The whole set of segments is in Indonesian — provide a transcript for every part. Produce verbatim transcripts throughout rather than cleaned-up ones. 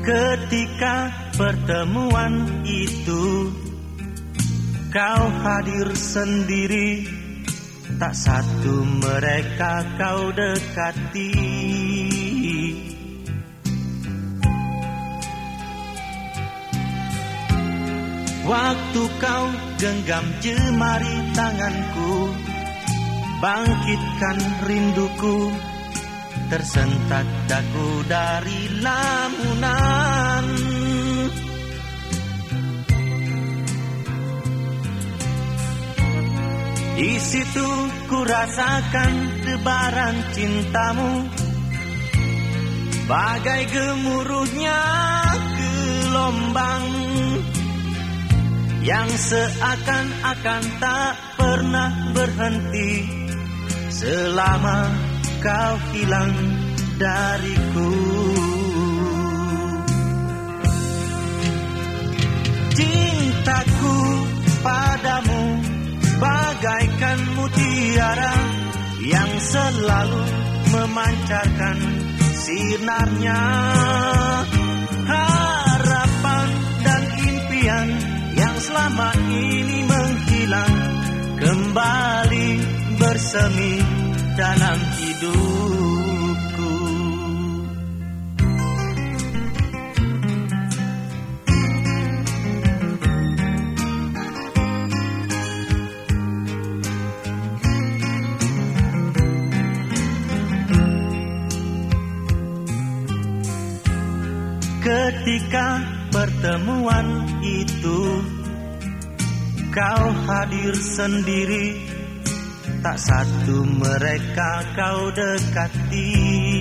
Ketika pertemuan itu kau hadir sendiri, tak satu mereka kau dekati. Waktu kau genggam jemari tanganku, bangkitkan rinduku, tersentak dagu dari lamunan. Di situ ku rasakan debaran cintamu, bagai gemuruhnya gelombang yang seakan-akan tak pernah berhenti selama kau hilang dariku. Cintaku padamu bagaikan mutiara yang selalu memancarkan sinarnya. Harapan dan impian yang selama ini menghilang kembali bersemi dalam hidupku. Ketika pertemuan itu kau hadir sendiri, tak satu mereka kau dekati.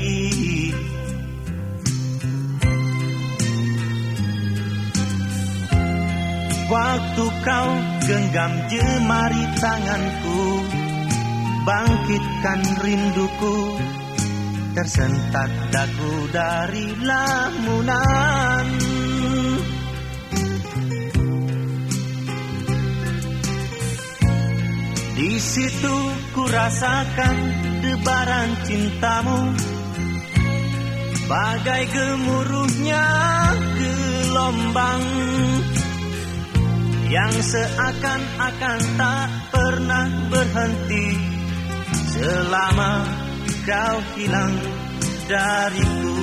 Waktu kau genggam jemari tanganku, bangkitkan rinduku, tersentak dagu dari lamunan. Di situ ku rasakan debaran cintamu, bagai gemuruhnya gelombang yang seakan-akan tak pernah berhenti selama kau hilang dariku.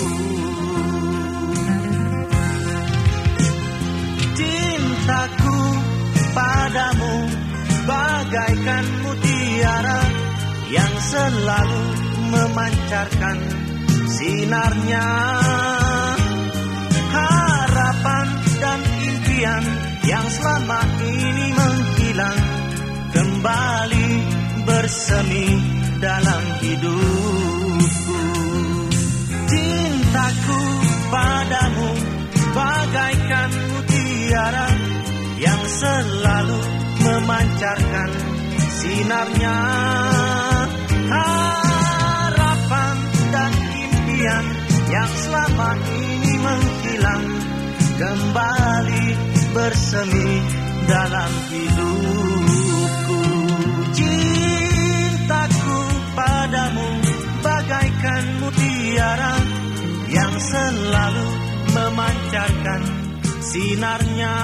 Cintaku padamu bagaikan mutiara yang selalu memancarkan sinarnya. Harapan dan impian yang selama ini menghilang kembali bersemi dalam hidupku. Cintaku padamu bagaikan mutiara yang selalu memancarkan sinarnya. Harapan dan impian yang selama ini menghilang kembali bersemi dalam hidupku. Cintaku padamu bagaikan mutiara yang selalu memancarkan sinarnya.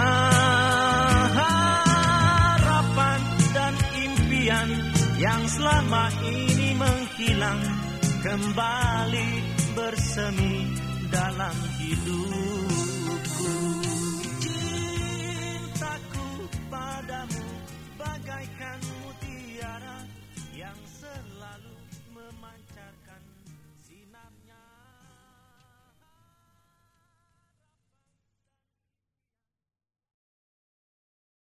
Harapan dan impian yang selama ini menghilang kembali bersemi dalam hidupku.